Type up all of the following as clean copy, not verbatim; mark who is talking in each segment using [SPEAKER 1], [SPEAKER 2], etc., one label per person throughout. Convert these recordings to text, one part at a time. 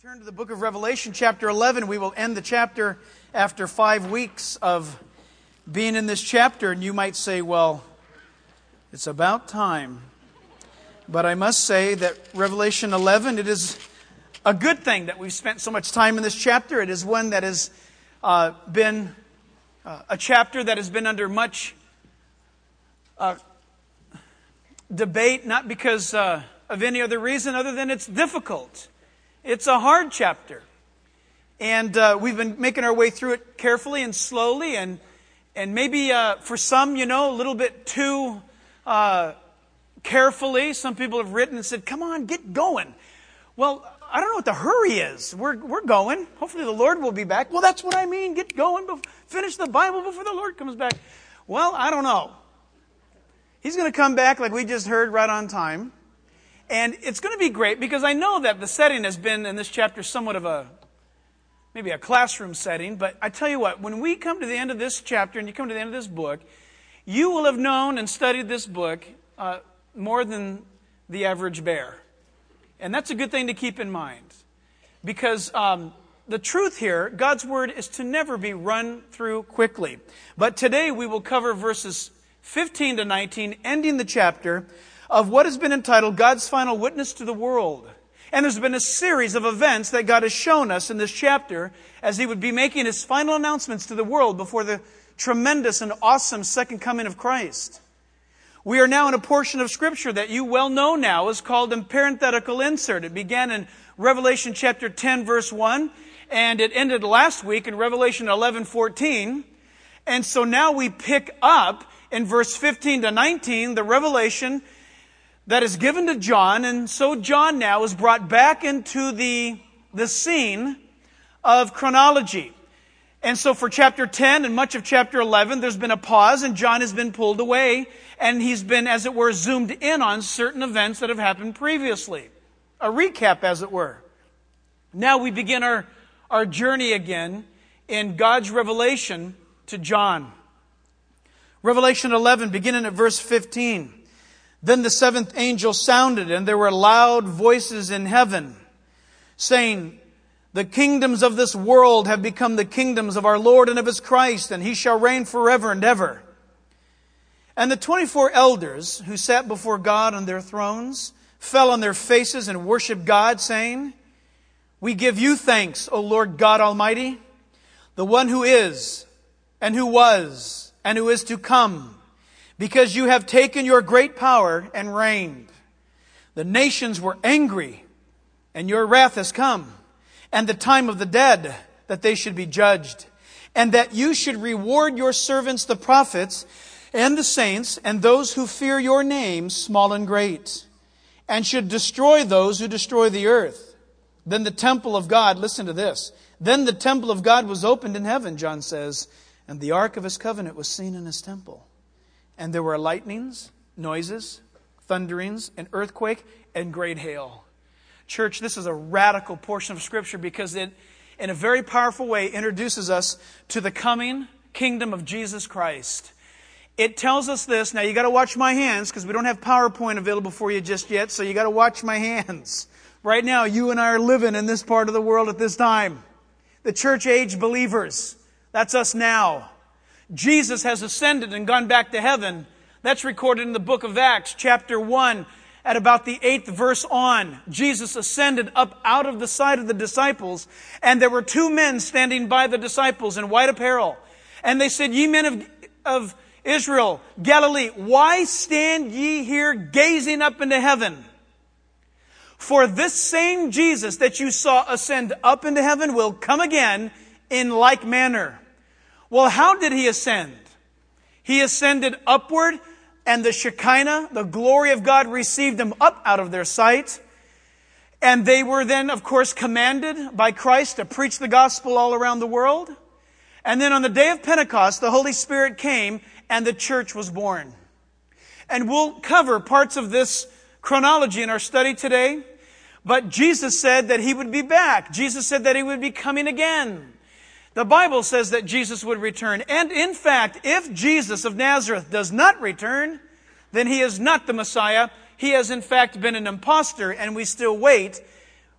[SPEAKER 1] Turn to the book of Revelation, chapter 11. We will end the chapter after 5 weeks of being in this chapter. And you might say, well, it's about time. But I must say that Revelation 11, it is a good thing that we've spent so much time in this chapter. It is one that has been a chapter that has been under much debate, not because of any other reason other than it's difficult. It's a hard chapter, and we've been making our way through it carefully and slowly, and maybe for some, a little bit too carefully. Some people have written and said, come on, get going. Well, I don't know what the hurry is. We're going. Hopefully the Lord will be back. Well, that's what I mean. Get going. Finish the Bible before the Lord comes back. Well, I don't know. He's going to come back, like we just heard, right on time. And it's going to be great because I know that the setting has been in this chapter somewhat of maybe a classroom setting. But I tell you what, when we come to the end of this chapter and you come to the end of this book, you will have known and studied this book more than the average bear. And that's a good thing to keep in mind. Because the truth here, God's Word, is to never be run through quickly. But today we will cover verses 15 to 19, ending the chapter of what has been entitled God's Final Witness to the World. And there's been a series of events that God has shown us in this chapter as He would be making His final announcements to the world before the tremendous and awesome second coming of Christ. We are now in a portion of Scripture that you well know now is called a parenthetical insert. It began in Revelation chapter 10, verse 1, and it ended last week in Revelation 11:14. And so now we pick up in verse 15 to 19, the revelation that is given to John, and so John now is brought back into the scene of chronology. And so for chapter 10 and much of chapter 11, there's been a pause, and John has been pulled away, and he's been, as it were, zoomed in on certain events that have happened previously. A recap, as it were. Now we begin our journey again in God's revelation to John. Revelation 11, beginning at verse 15. Then the seventh angel sounded, and there were loud voices in heaven, saying, the kingdoms of this world have become the kingdoms of our Lord and of His Christ, and He shall reign forever and ever. And the 24 elders who sat before God on their thrones fell on their faces and worshiped God, saying, we give you thanks, O Lord God Almighty, the one who is, and who was, and who is to come, because you have taken your great power and reigned. The nations were angry, and your wrath has come, and the time of the dead, that they should be judged, and that you should reward your servants the prophets, and the saints, and those who fear your name, small and great, and should destroy those who destroy the earth. Then the temple of God, listen to this, then the temple of God was opened in heaven, John says, and the ark of His covenant was seen in His temple. And there were lightnings, noises, thunderings, an earthquake, and great hail. Church, this is a radical portion of Scripture because it, in a very powerful way, introduces us to the coming kingdom of Jesus Christ. It tells us this. Now, you got to watch my hands because we don't have PowerPoint available for you just yet, so you got to watch my hands. Right now, you and I are living in this part of the world at this time. The church-age believers. That's us now. Jesus has ascended and gone back to heaven. That's recorded in the book of Acts, chapter 1, at about the 8th verse on. Jesus ascended up out of the sight of the disciples, and there were two men standing by the disciples in white apparel. And they said, ye men of Israel, Galilee, why stand ye here gazing up into heaven? For this same Jesus that you saw ascend up into heaven will come again in like manner. Well, how did He ascend? He ascended upward, and the Shekinah, the glory of God, received Him up out of their sight. And they were then, of course, commanded by Christ to preach the gospel all around the world. And then on the day of Pentecost, the Holy Spirit came, and the church was born. And we'll cover parts of this chronology in our study today. But Jesus said that He would be back. Jesus said that He would be coming again. The Bible says that Jesus would return. And in fact, if Jesus of Nazareth does not return, then He is not the Messiah. He has in fact been an impostor, and we still wait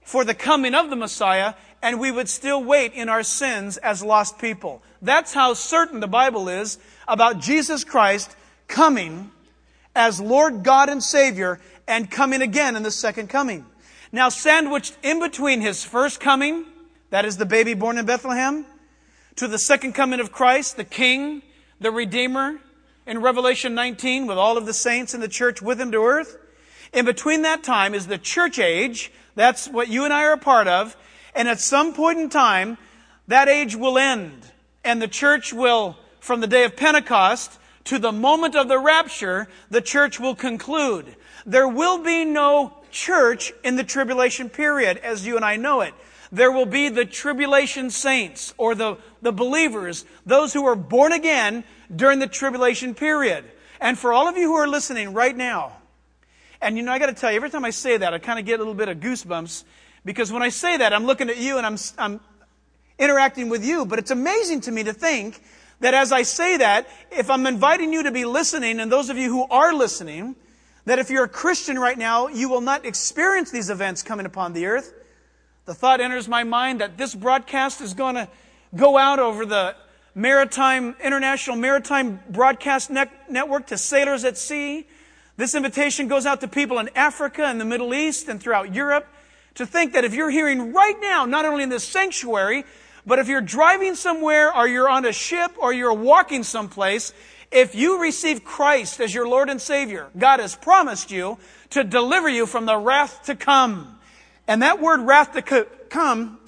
[SPEAKER 1] for the coming of the Messiah, and we would still wait in our sins as lost people. That's how certain the Bible is about Jesus Christ coming as Lord God and Savior and coming again in the second coming. Now, sandwiched in between His first coming, that is the baby born in Bethlehem, to the second coming of Christ, the King, the Redeemer, in Revelation 19, with all of the saints in the church with Him to earth. In between that time is the church age. That's what you and I are a part of. And at some point in time, that age will end. And the church will, from the day of Pentecost to the moment of the rapture, the church will conclude. There will be no church in the tribulation period as you and I know it. There will be the tribulation saints, or the believers, those who are born again during the tribulation period. And for all of you who are listening right now, and you know, I got to tell you, every time I say that, I kind of get a little bit of goosebumps, because when I say that, I'm looking at you and I'm interacting with you. But it's amazing to me to think that as I say that, if I'm inviting you to be listening, and those of you who are listening, that if you're a Christian right now, you will not experience these events coming upon the earth. The thought enters my mind that this broadcast is going to go out over the International Maritime Broadcast Network to sailors at sea. This invitation goes out to people in Africa and the Middle East and throughout Europe, to think that if you're hearing right now, not only in this sanctuary, but if you're driving somewhere, or you're on a ship, or you're walking someplace, if you receive Christ as your Lord and Savior, God has promised you to deliver you from the wrath to come. And that word wrath to come,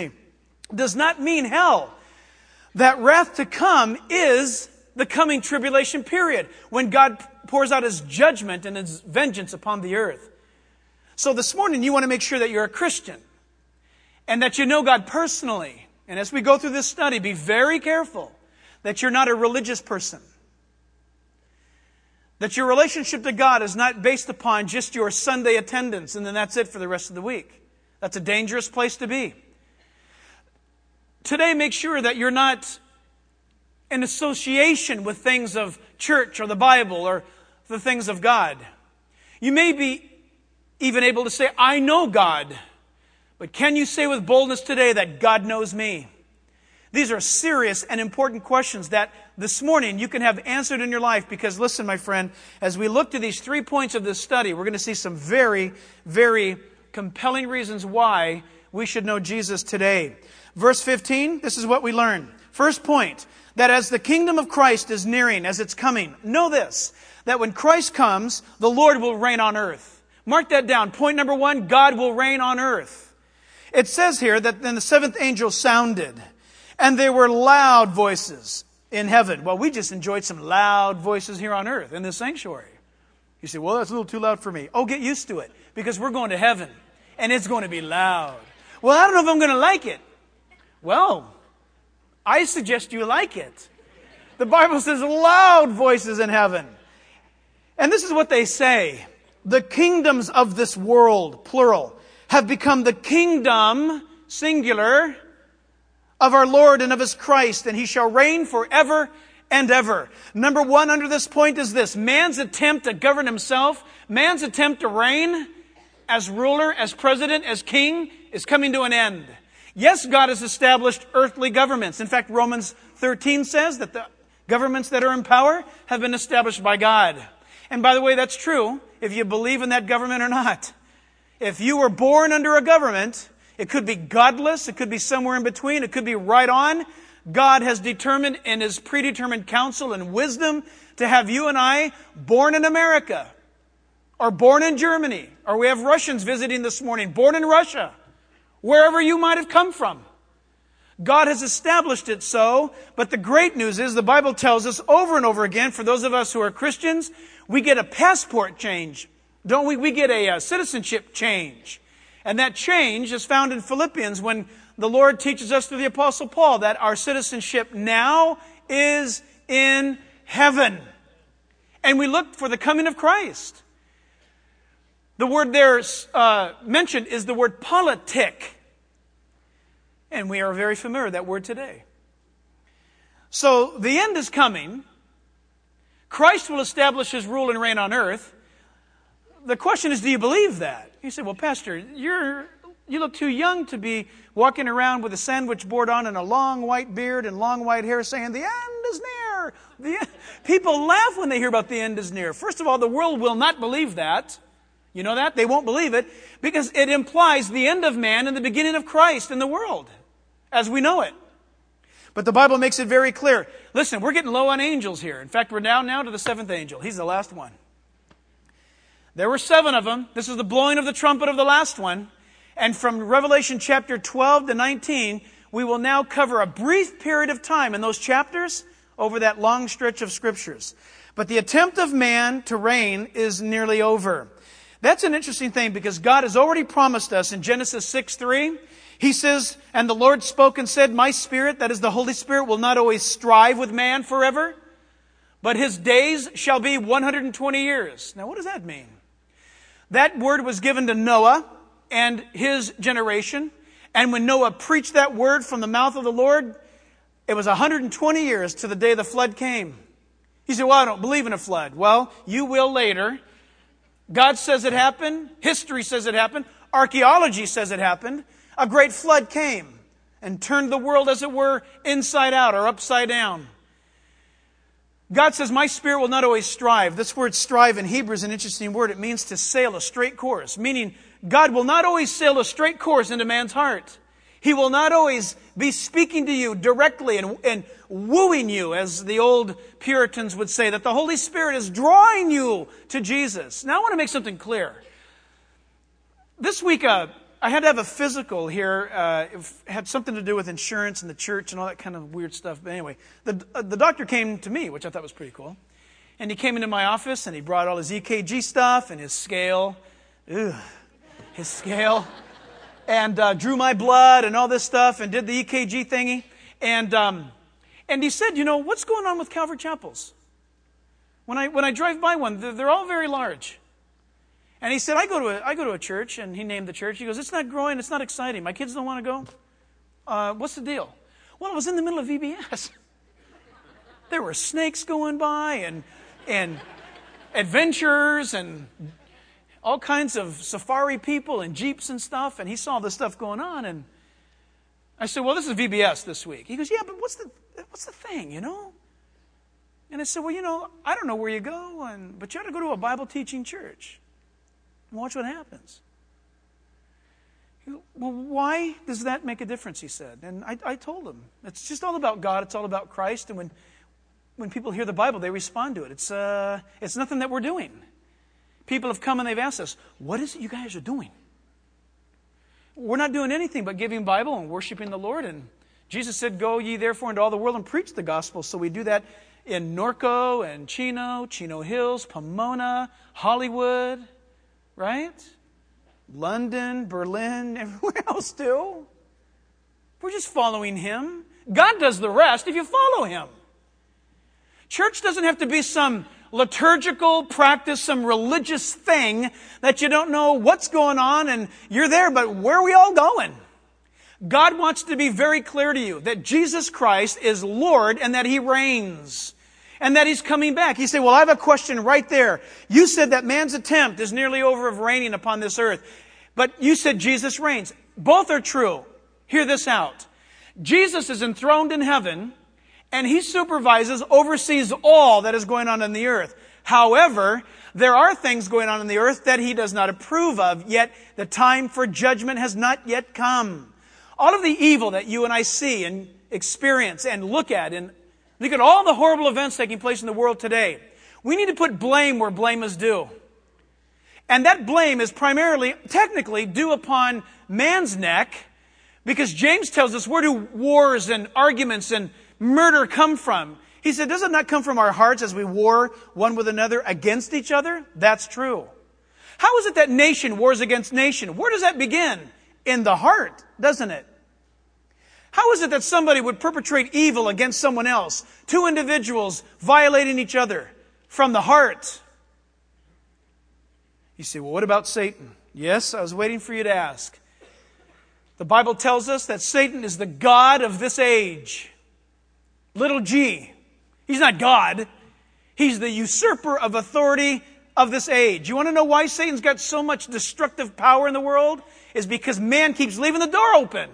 [SPEAKER 1] does not mean hell. That wrath to come is the coming tribulation period, when God pours out His judgment and His vengeance upon the earth. So this morning, you want to make sure that you're a Christian and that you know God personally. And as we go through this study, be very careful that you're not a religious person. That your relationship to God is not based upon just your Sunday attendance and then that's it for the rest of the week. That's a dangerous place to be. Today, make sure that you're not in association with things of church or the Bible or the things of God. You may be even able to say, I know God. But can you say with boldness today that God knows me? These are serious and important questions that this morning you can have answered in your life, because listen, my friend, as we look to these 3 points of this study, we're going to see some very, very compelling reasons why we should know Jesus today. Verse 15, this is what we learn. First point, that as the kingdom of Christ is nearing, as it's coming, know this, that when Christ comes, the Lord will reign on earth. Mark that down. Point number 1, God will reign on earth. It says here that then the seventh angel sounded, and there were loud voices in heaven. Well, we just enjoyed some loud voices here on earth in this sanctuary. You say, well, that's a little too loud for me. Oh, get used to it, because we're going to heaven, and it's going to be loud. Well, I don't know if I'm going to like it. Well, I suggest you like it. The Bible says loud voices in heaven. And this is what they say. The kingdoms of this world, plural, have become the kingdom, singular, of our Lord and of His Christ, and He shall reign forever and ever. Number 1 under this point is this: man's attempt to govern himself, man's attempt to reign as ruler, as president, as king, is coming to an end. Yes, God has established earthly governments. In fact, Romans 13 says that the governments that are in power have been established by God. And by the way, that's true if you believe in that government or not. If you were born under a government, it could be godless, it could be somewhere in between, it could be right on. God has determined in His predetermined counsel and wisdom to have you and I born in America, or born in Germany, or we have Russians visiting this morning, born in Russia, wherever you might have come from. God has established it so, but the great news is the Bible tells us over and over again, for those of us who are Christians, we get a passport change, don't we? We get a citizenship change. And that change is found in Philippians when the Lord teaches us through the Apostle Paul that our citizenship now is in heaven. And we look for the coming of Christ. The word there mentioned is the word politic. And we are very familiar with that word today. So the end is coming. Christ will establish His rule and reign on earth. The question is, do you believe that? You say, well, Pastor, you're You look too young to be walking around with a sandwich board on and a long white beard and long white hair saying, the end is near. People laugh when they hear about the end is near. First of all, the world will not believe that. You know that? They won't believe it because it implies the end of man and the beginning of Christ in the world as we know it. But the Bible makes it very clear. Listen, we're getting low on angels here. In fact, we're down now to the 7th angel. He's the last one. There were 7 of them. This is the blowing of the trumpet of the last one. And from Revelation chapter 12 to 19, we will now cover a brief period of time in those chapters over that long stretch of scriptures. But the attempt of man to reign is nearly over. That's an interesting thing because God has already promised us in Genesis 6:3. He says, and the Lord spoke and said, my spirit, that is the Holy Spirit, will not always strive with man forever, but his days shall be 120 years. Now, what does that mean? That word was given to Noah and his generation. And when Noah preached that word from the mouth of the Lord, it was 120 years to the day the flood came. He said, well, I don't believe in a flood. Well, you will later. God says it happened. History says it happened. Archaeology says it happened. A great flood came and turned the world, as it were, inside out or upside down. God says, my spirit will not always strive. This word strive in Hebrew is an interesting word. It means to sail a straight course, meaning God will not always sail a straight course into man's heart. He will not always be speaking to you directly and wooing you, as the old Puritans would say, that the Holy Spirit is drawing you to Jesus. Now, I want to make something clear. This week, I had to have a physical here. It had something to do with insurance and the church and all that kind of weird stuff. But anyway, the doctor came to me, which I thought was pretty cool. And he came into my office and he brought all his EKG stuff and his scale. His scale. And drew my blood and all this stuff and did the EKG thingy. And he said, what's going on with Calvary Chapels? When I drive by one, they're all very large. And he said, I go to a church, and he named the church. He goes, it's not growing, it's not exciting. My kids don't want to go. What's the deal? Well, it was in the middle of VBS. There were snakes going by and adventurers and all kinds of safari people and jeeps and stuff. And he saw this stuff going on. And I said, well, this is VBS this week. He goes, yeah, but what's the thing, And I said, well, I don't know where you go, but you ought to go to a Bible teaching church. Watch what happens. Well, why does that make a difference, he said. And I told him, it's just all about God. It's all about Christ. And when people hear the Bible, they respond to it. It's nothing that we're doing. People have come and they've asked us, what is it you guys are doing? We're not doing anything but giving Bible and worshiping the Lord. And Jesus said, go ye therefore into all the world and preach the gospel. So we do that in Norco and Chino Hills, Pomona, Hollywood, right? London, Berlin, everywhere else too. We're just following Him. God does the rest if you follow Him. Church doesn't have to be some liturgical practice, some religious thing that you don't know what's going on and you're there, but where are we all going? God wants to be very clear to you that Jesus Christ is Lord and that He reigns. And that He's coming back. You say, well, I have a question right there. You said that man's attempt is nearly over of reigning upon this earth. But you said Jesus reigns. Both are true. Hear this out. Jesus is enthroned in heaven, and He supervises, oversees all that is going on in the earth. However, there are things going on in the earth that He does not approve of, yet the time for judgment has not yet come. All of the evil that you and I see and experience and look at all the horrible events taking place in the world today. We need to put blame where blame is due. And that blame is technically due upon man's neck, because James tells us where do wars and arguments and murder come from? He said, does it not come from our hearts as we war one with another against each other? That's true. How is it that nation wars against nation? Where does that begin? In the heart, doesn't it? How is it that somebody would perpetrate evil against someone else? Two individuals violating each other from the heart. You say, well, what about Satan? Yes, I was waiting for you to ask. The Bible tells us that Satan is the god of this age. Little g. He's not God. He's the usurper of authority of this age. You want to know why Satan's got so much destructive power in the world? is because man keeps leaving the door open.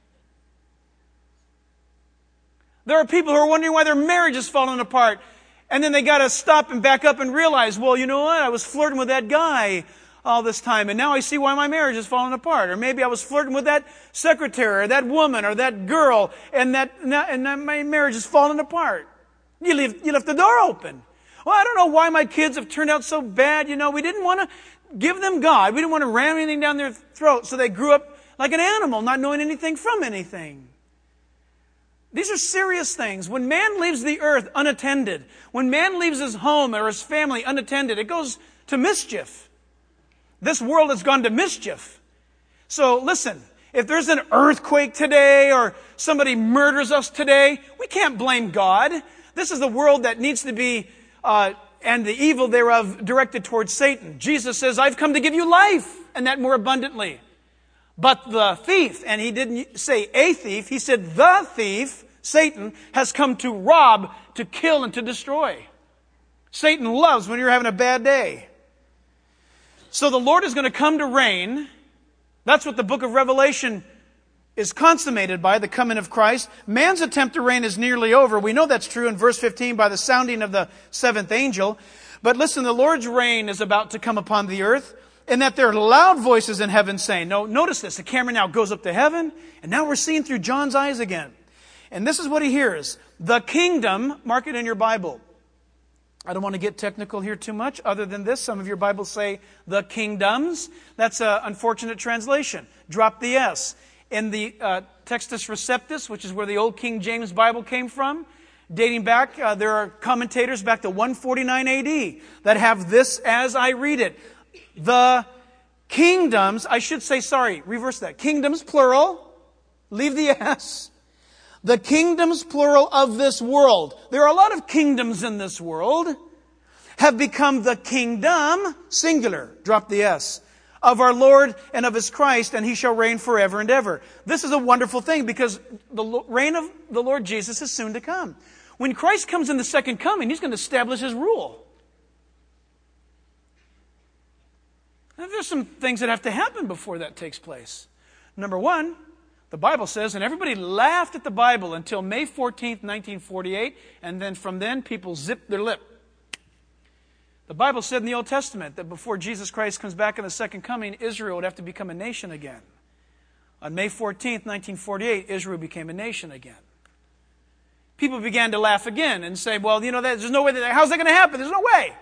[SPEAKER 1] There are people who are wondering why their marriage is falling apart. And then they got to stop and back up and realize, well, you know what? I was flirting with that guy all this time, and now I see why my marriage is falling apart. Or maybe I was flirting with that secretary or that woman or that girl, and my marriage is falling apart. You left the door open. Well, I don't know why my kids have turned out so bad. You know, we didn't want to give them God. We didn't want to ram anything down their throat, so they grew up like an animal, not knowing anything from anything. These are serious things. When man leaves the earth unattended, when man leaves his home or his family unattended, it goes to mischief. This world has gone to mischief. So listen, if there's an earthquake today or somebody murders us today, we can't blame God. This is the world that needs to be, and the evil thereof directed towards Satan. Jesus says, I've come to give you life, and that more abundantly. But the thief, and he didn't say a thief, he said the thief, Satan, has come to rob, to kill, and to destroy. Satan loves when you're having a bad day. So the Lord is going to come to reign. That's what the book of Revelation is consummated by, the coming of Christ. Man's attempt to reign is nearly over. We know that's true in verse 15 by the sounding of the seventh angel. But listen, the Lord's reign is about to come upon the earth. And that there are loud voices in heaven saying, no, notice this, the camera now goes up to heaven, and now we're seeing through John's eyes again. And this is what he hears. The kingdom, mark it in your Bible. I don't want to get technical here too much, other than this. Some of your Bibles say the kingdoms. That's an unfortunate translation. Drop the S. In the Textus Receptus, which is where the old King James Bible came from, dating back, there are commentators back to 149 AD that have this as I read it. The kingdoms, reverse that. Kingdoms, plural. Leave the S. The kingdoms, plural, of this world. There are a lot of kingdoms in this world. Have become the kingdom, singular, drop the S, of our Lord and of His Christ, and He shall reign forever and ever. This is a wonderful thing because the reign of the Lord Jesus is soon to come. When Christ comes in the second coming, He's going to establish His rule. There's some things that have to happen before that takes place. Number one, the Bible says, and everybody laughed at the Bible until May 14th, 1948, and then from then people zipped their lip. The Bible said in the Old Testament that before Jesus Christ comes back in the second coming, Israel would have to become a nation again. On May 14th, 1948, Israel became a nation again. People began to laugh again and say, well, you know, there's no way how's that going to happen? There's no way.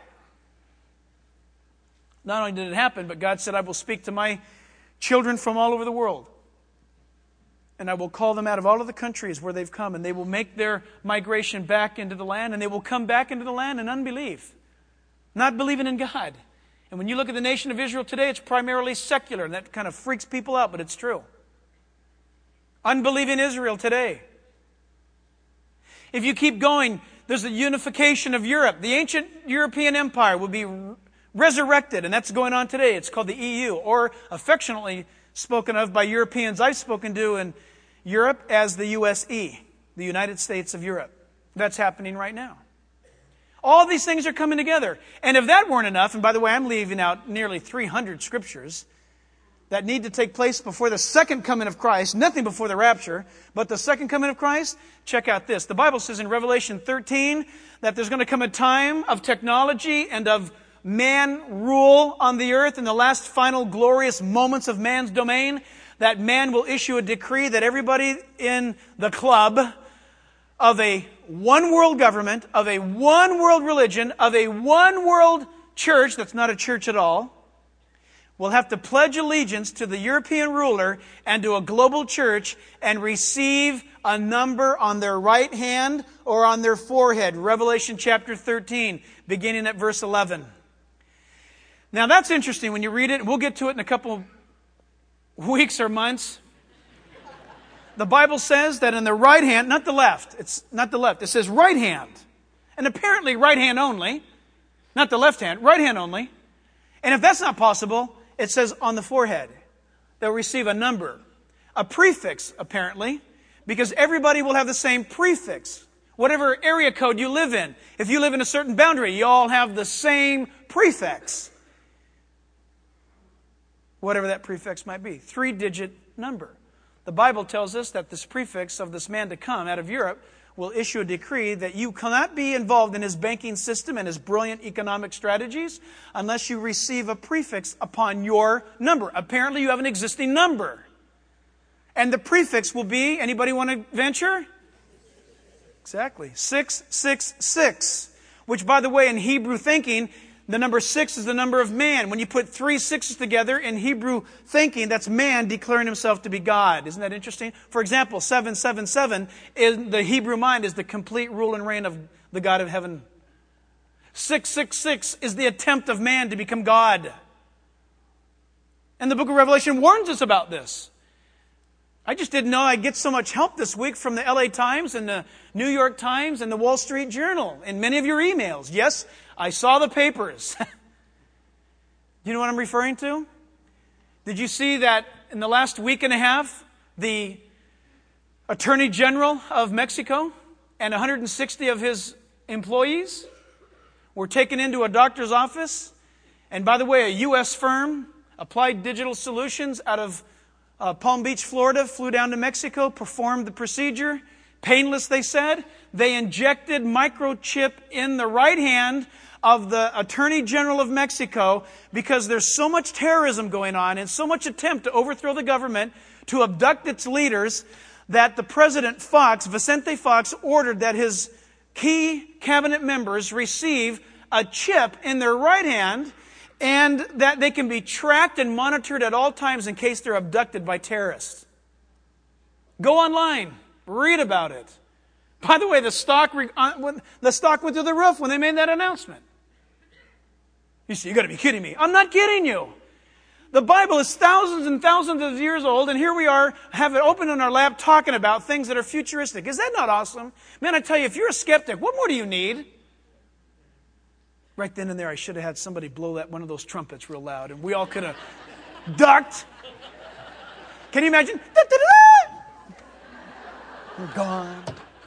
[SPEAKER 1] Not only did it happen, but God said, I will speak to my children from all over the world. And I will call them out of all of the countries where they've come, and they will make their migration back into the land, and they will come back into the land in unbelief, not believing in God. And when you look at the nation of Israel today, it's primarily secular, and that kind of freaks people out, but it's true. Unbelieving Israel today. If you keep going, there's the unification of Europe. The ancient European Empire will be resurrected, and that's going on today. It's called the EU, or affectionately spoken of by Europeans I've spoken to in Europe as the USE, the United States of Europe. That's happening right now. All these things are coming together. And if that weren't enough, and by the way, I'm leaving out nearly 300 scriptures that need to take place before the second coming of Christ, nothing before the rapture, but the second coming of Christ, check out this. The Bible says in Revelation 13 that there's going to come a time of technology and of man rule on the earth in the last final glorious moments of man's domain, that man will issue a decree that everybody in the club of a one world government, of a one world religion, of a one world church that's not a church at all, will have to pledge allegiance to the European ruler and to a global church and receive a number on their right hand or on their forehead. Revelation chapter 13, beginning at verse 11. Now that's interesting when you read it. We'll get to it in a couple weeks or months. The Bible says that in the right hand, not the left. It's not the left. It says right hand. And apparently right hand only. Not the left hand, right hand only. And if that's not possible, it says on the forehead. They'll receive a number. A prefix, apparently, because everybody will have the same prefix. Whatever area code you live in. If you live in a certain boundary, you all have the same prefix. whatever that prefix might be. 3-digit number. The Bible tells us that this prefix of this man to come out of Europe will issue a decree that you cannot be involved in his banking system and his brilliant economic strategies unless you receive a prefix upon your number. Apparently you have an existing number. And the prefix will be, anybody want to venture? Exactly. 666. Which, by the way, in Hebrew thinking, the number 6 is the number of man. When you put 3 6s together in Hebrew thinking, that's man declaring himself to be God. Isn't that interesting? For example, 777 in the Hebrew mind is the complete rule and reign of the God of heaven. 666 is the attempt of man to become God. And the book of Revelation warns us about this. I just didn't know I'd get so much help this week from the LA Times and the New York Times and the Wall Street Journal and many of your emails. Yes, I saw the papers. You know what I'm referring to? Did you see that in the last week and a half, the Attorney General of Mexico and 160 of his employees were taken into a doctor's office? And by the way, a U.S. firm, Applied Digital Solutions, out of Palm Beach, Florida, flew down to Mexico, performed the procedure. Painless, they said. They injected microchip in the right hand of the Attorney General of Mexico because there's so much terrorism going on and so much attempt to overthrow the government, to abduct its leaders, that the President Fox, Vicente Fox, ordered that his key cabinet members receive a chip in their right hand and that they can be tracked and monitored at all times in case they're abducted by terrorists. Go online. Read about it. By the way, the stock went through the roof when they made that announcement. You say, you got to be kidding me. I'm not kidding you. The Bible is thousands and thousands of years old, and here we are, have it open in our lap, talking about things that are futuristic. Is that not awesome? Man, I tell you, if you're a skeptic, what more do you need? Right then and there, I should have had somebody blow one of those trumpets real loud, and we all could have ducked. Can you imagine? We're gone.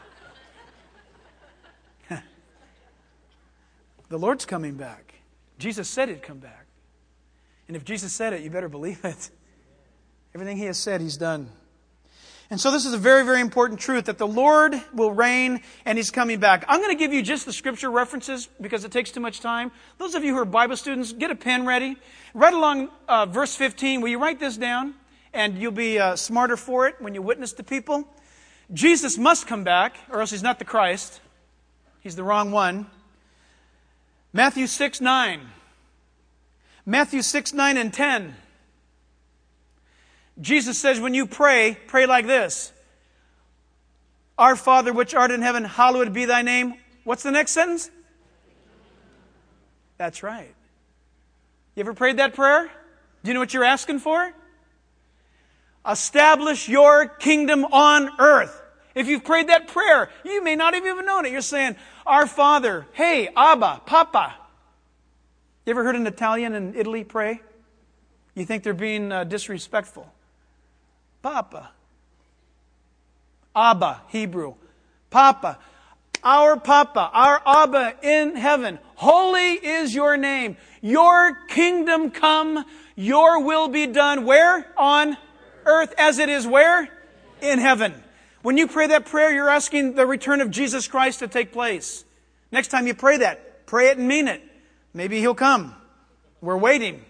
[SPEAKER 1] The Lord's coming back. Jesus said He'd come back. And if Jesus said it, you better believe it. Everything He has said, He's done. And so this is a very, very important truth, that the Lord will reign and He's coming back. I'm going to give you just the scripture references because it takes too much time. Those of you who are Bible students, get a pen ready. Right along verse 15, will you write this down? And you'll be smarter for it when you witness to people. Jesus must come back, or else He's not the Christ. He's the wrong one. Matthew 6:9. Matthew 6:9 and 10. Jesus says, when you pray, pray like this. Our Father which art in heaven, hallowed be thy name. What's the next sentence? That's right. You ever prayed that prayer? Do you know what you're asking for? Establish your kingdom on earth. If you've prayed that prayer, you may not have even known it. You're saying, Our Father, hey, Abba, Papa. You ever heard an Italian in Italy pray? You think they're being disrespectful. Papa. Abba, Hebrew. Papa. Our Papa, our Abba in heaven. Holy is your name. Your kingdom come. Your will be done. Where? On earth as it is where? In heaven. When you pray that prayer, you're asking the return of Jesus Christ to take place. Next time you pray that, pray it and mean it. Maybe He'll come. We're waiting.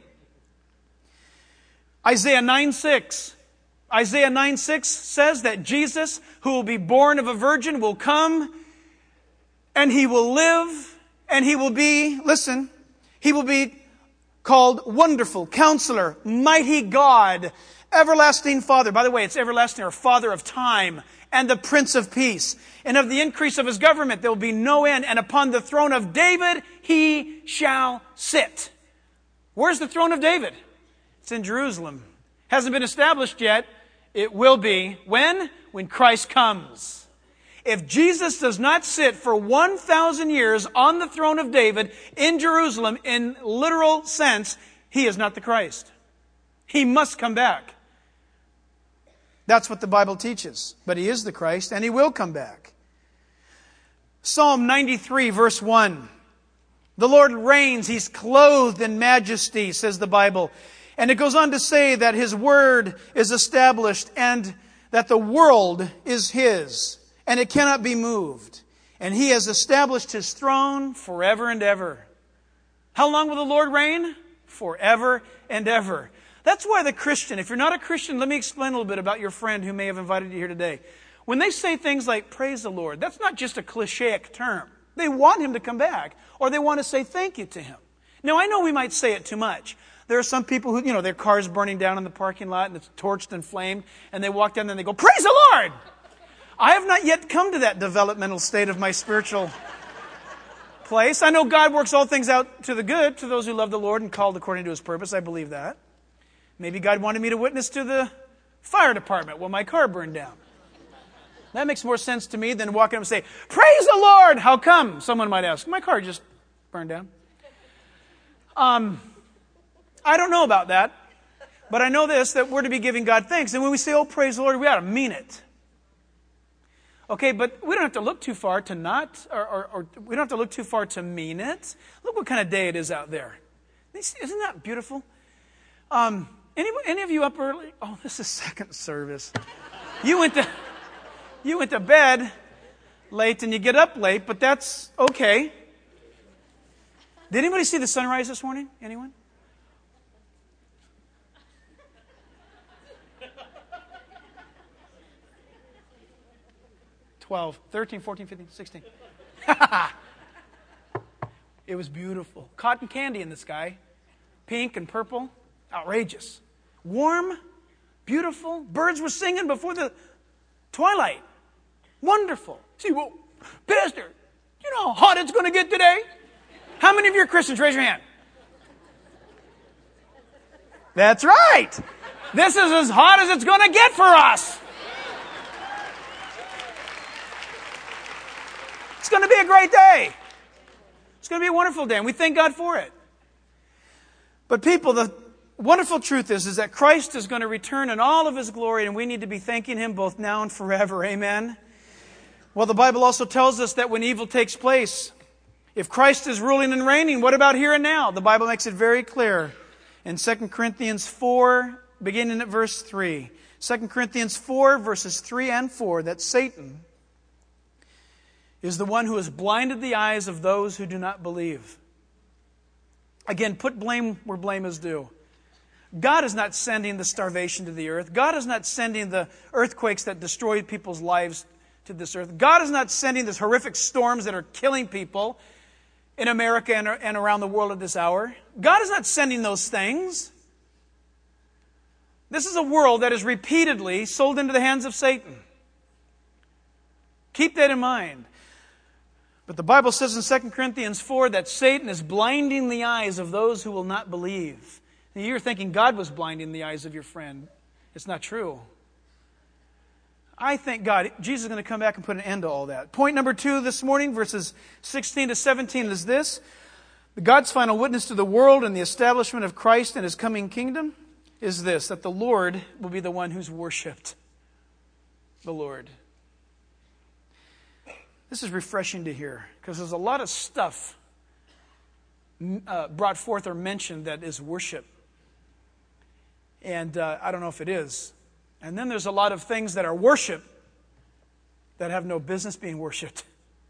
[SPEAKER 1] Isaiah 9:6. Isaiah 9:6 says that Jesus, who will be born of a virgin, will come and He will live and He will be, listen, He will be called Wonderful, Counselor, Mighty God, Everlasting Father. By the way, it's everlasting, or Father of time, and the Prince of Peace. And of the increase of His government there will be no end, and upon the throne of David He shall sit. Where's the throne of David? It's in Jerusalem. Hasn't been established yet. It will be. When? When Christ comes. If Jesus does not sit for 1,000 years on the throne of David in Jerusalem in literal sense, He is not the Christ. He must come back. That's what the Bible teaches. But He is the Christ and He will come back. Psalm 93 verse 1. The Lord reigns. He's clothed in majesty, says the Bible. And it goes on to say that His word is established and that the world is His and it cannot be moved. And He has established His throne forever and ever. How long will the Lord reign? Forever and ever. That's why the Christian, if you're not a Christian, let me explain a little bit about your friend who may have invited you here today. When they say things like, praise the Lord, that's not just a clichéic term. They want Him to come back, or they want to say thank you to Him. Now, I know we might say it too much. There are some people who, their car's burning down in the parking lot and it's torched and flamed, and they walk down there and they go, praise the Lord! I have not yet come to that developmental state of my spiritual place. I know God works all things out to the good, to those who love the Lord and called according to His purpose. I believe that. Maybe God wanted me to witness to the fire department when my car burned down. That makes more sense to me than walking up and say, praise the Lord! How come? Someone might ask. My car just burned down. I don't know about that, but I know this, that we're to be giving God thanks. And when we say, oh, praise the Lord, we ought to mean it. Okay, but we don't have to look too far to not, or we don't have to look too far to mean it. Look what kind of day it is out there. Isn't that beautiful? Any of you up early? Oh, this is second service. You went to bed late and you get up late, but that's okay. Did anybody see the sunrise this morning? Anyone? $12, $13, $14, $15, $16. It was beautiful. Cotton candy in the sky. Pink and purple. Outrageous. Warm. Beautiful. Birds were singing before the twilight. Wonderful. See, well, Pastor, you know how hot it's going to get today? How many of you are Christians? Raise your hand. That's right. This is as hot as it's going to get for us. It's going to be a great day. It's going to be a wonderful day, and we thank God for it. But people, the wonderful truth is that Christ is going to return in all of His glory, and we need to be thanking Him both now and forever. Amen? Well, the Bible also tells us that when evil takes place, if Christ is ruling and reigning, what about here and now? The Bible makes it very clear in 2 Corinthians 4, beginning at verse 3. 2 Corinthians 4, verses 3 and 4, that Satan is the one who has blinded the eyes of those who do not believe. Again, put blame where blame is due. God is not sending the starvation to the earth. God is not sending the earthquakes that destroy people's lives to this earth. God is not sending these horrific storms that are killing people in America and around the world at this hour. God is not sending those things. This is a world that is repeatedly sold into the hands of Satan. Keep that in mind. But the Bible says in 2 Corinthians 4 that Satan is blinding the eyes of those who will not believe. And you're thinking God was blinding the eyes of your friend. It's not true. I thank God Jesus is going to come back and put an end to all that. Point number 2 this morning, verses 16 to 17, is this. God's final witness to the world and the establishment of Christ and His coming kingdom is this, that the Lord will be the one who's worshipped. The Lord. This is refreshing to hear, because there's a lot of stuff brought forth or mentioned that is worship. And I don't know if it is. And then there's a lot of things that are worship that have no business being worshipped.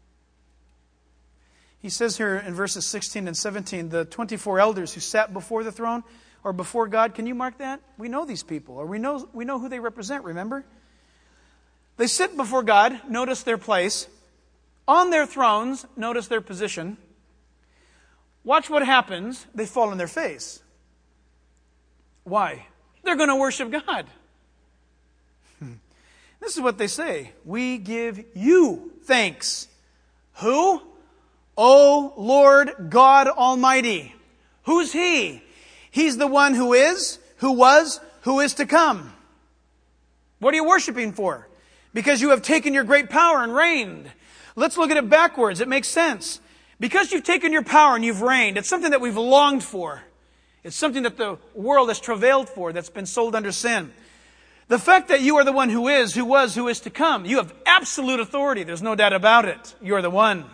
[SPEAKER 1] He says here in verses 16 and 17, the 24 elders who sat before the throne or before God, can you mark that? We know these people, or we know who they represent, remember? They sit before God, notice their place. On their thrones, notice their position. Watch what happens. They fall on their face. Why? They're going to worship God. This is what they say. We give you thanks. Who? O Lord God Almighty. Who's He? He's the one who is, who was, who is to come. What are you worshiping for? Because you have taken your great power and reigned. Let's look at it backwards. It makes sense. Because you've taken your power and you've reigned, it's something that we've longed for. It's something that the world has travailed for, that's been sold under sin. The fact that you are the one who is, who was, who is to come, you have absolute authority. There's no doubt about it. You're the one.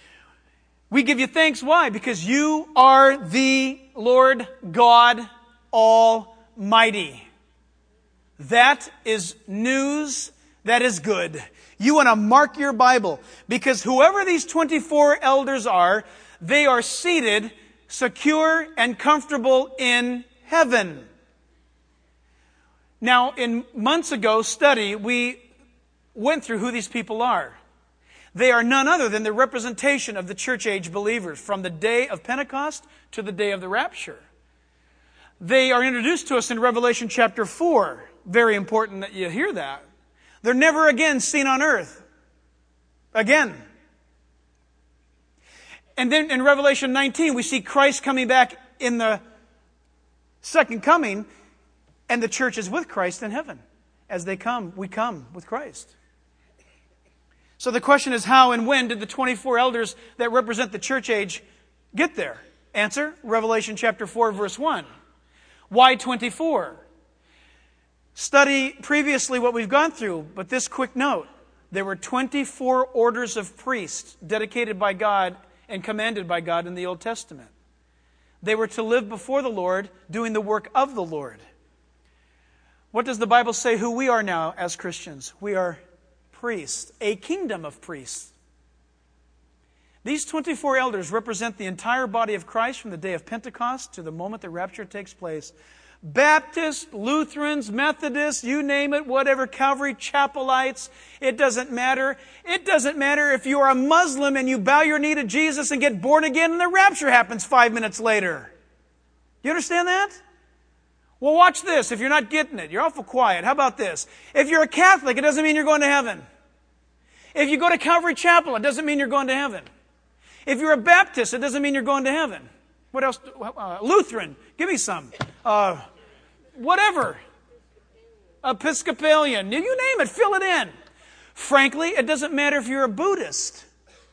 [SPEAKER 1] We give you thanks. Why? Because you are the Lord God Almighty. That is news. That is good. You want to mark your Bible, because whoever these 24 elders are, they are seated, secure, and comfortable in heaven. Now, in months ago study, we went through who these people are. They are none other than the representation of the church age believers from the day of Pentecost to the day of the rapture. They are introduced to us in Revelation chapter 4. Very important that you hear that. They're never again seen on earth. Again. And then in Revelation 19, we see Christ coming back in the second coming, and the church is with Christ in heaven. As they come, we come with Christ. So the question is, how and when did the 24 elders that represent the church age get there? Answer, Revelation chapter 4, verse 1. Why 24? Study previously what we've gone through, but this quick note. There were 24 orders of priests dedicated by God and commanded by God in the Old Testament. They were to live before the Lord, doing the work of the Lord. What does the Bible say who we are now as Christians? We are priests, a kingdom of priests. These 24 elders represent the entire body of Christ from the day of Pentecost to the moment the rapture takes place. Baptists, Lutherans, Methodists, you name it, whatever, Calvary Chapelites, it doesn't matter. It doesn't matter if you are a Muslim and you bow your knee to Jesus and get born again and the rapture happens 5 minutes later. You understand that? Well, watch this. If you're not getting it, you're awful quiet. How about this? If you're a Catholic, it doesn't mean you're going to heaven. If you go to Calvary Chapel, it doesn't mean you're going to heaven. If you're a Baptist, it doesn't mean you're going to heaven. What else? Lutheran, give me some. Whatever. Episcopalian, you name it, fill it in. Frankly, it doesn't matter if you're a Buddhist,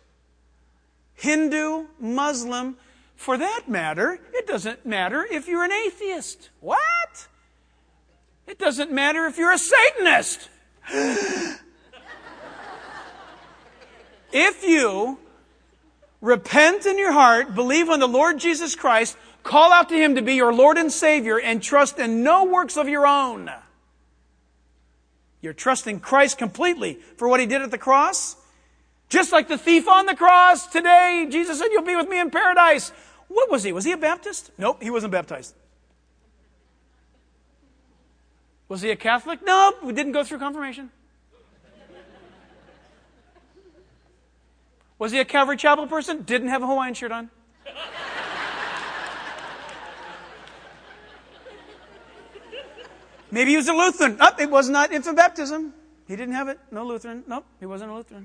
[SPEAKER 1] Hindu, Muslim. For that matter, it doesn't matter if you're an atheist. What? It doesn't matter if you're a Satanist. If you repent in your heart, believe on the Lord Jesus Christ, call out to Him to be your Lord and Savior, and trust in no works of your own. You're trusting Christ completely for what He did at the cross. Just like the thief on the cross today, Jesus said, "You'll be with me in paradise." What was he? Was he a Baptist? Nope, he wasn't baptized. Was he a Catholic? Nope, we didn't go through confirmation. Was he a Calvary Chapel person? Didn't have a Hawaiian shirt on. Maybe he was a Lutheran. Nope, it was not infant baptism. He didn't have it. No Lutheran. Nope, he wasn't a Lutheran.